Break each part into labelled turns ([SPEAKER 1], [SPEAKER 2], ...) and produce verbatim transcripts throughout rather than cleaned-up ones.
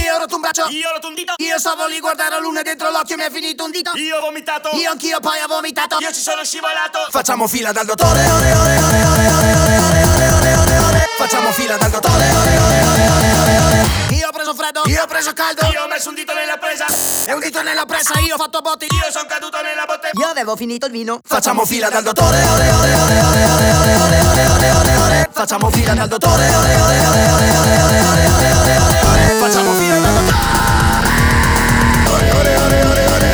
[SPEAKER 1] Io ho rotto un braccio,
[SPEAKER 2] io ho rotto un dito,
[SPEAKER 1] io stavo lì guardare la luna dentro l'occhio, mi è finito un dito.
[SPEAKER 2] io ho vomitato,
[SPEAKER 1] Io anch'io poi ho vomitato.
[SPEAKER 2] io ci sono scivolato.
[SPEAKER 1] Facciamo fila dal dottore, ore, ore, ore, ore, ore, ore, ore, ore, ore, ore. Facciamo fila dal dottore, ore, ore, ore, ore, ore, ore. Io ho preso freddo, io ho preso caldo,
[SPEAKER 2] Io ho messo un dito nella presa
[SPEAKER 1] e un dito nella pressa, io ho fatto botti,
[SPEAKER 2] io sono caduto nella botte.
[SPEAKER 3] Io avevo finito il vino.
[SPEAKER 1] Facciamo fila dal dottore, ore, ore, ore, ore, ore, ore, ore, ore, ore, ore, ore. Facciamo fila dal dottore, ore, ore, ore, ore, ore, ore, ore, ore, ore, ore, ore. Facciamo fila dal dottore, ore, ore, ore, ore, ore.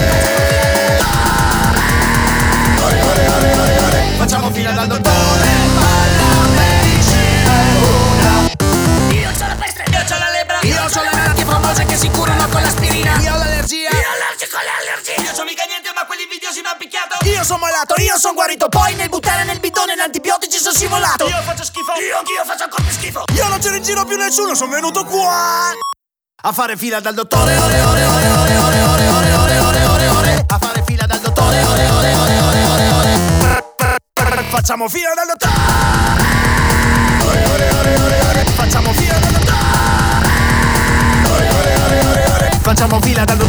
[SPEAKER 1] Ore, ore, ore, ore, ore. Facciamo fila dal dottore, alla medicina ora.
[SPEAKER 2] Io c'ho la peste, io c'ho la lebbra,
[SPEAKER 1] Io ho le malattie famose che si curano con l'aspirina. Io ho l'allergia,
[SPEAKER 2] io allergico alle allergie. Io c'ho mica niente ma quelli invidiosi mi hanno picchiato.
[SPEAKER 1] io sono malato, io sono guarito. Poi nel buttare nel bidone l'antibiotici sono scivolato.
[SPEAKER 2] Io faccio schifo, io anch'io faccio ancora più schifo.
[SPEAKER 1] Io non c'ero in giro più nessuno, sono venuto qua a fare fila dal dottore, ore, ore, ore, ore, ore, ore, ore, ore, ore, ore, ore. A fare fila dal dottore, ore, ore, ore, ore, ore, ore. Facciamo fila dal dottore, ore, ore, ore, ore, ore. Facciamo fila dal dottore, ore, ore, ore, ore, ore. Facciamo fila dal dottore.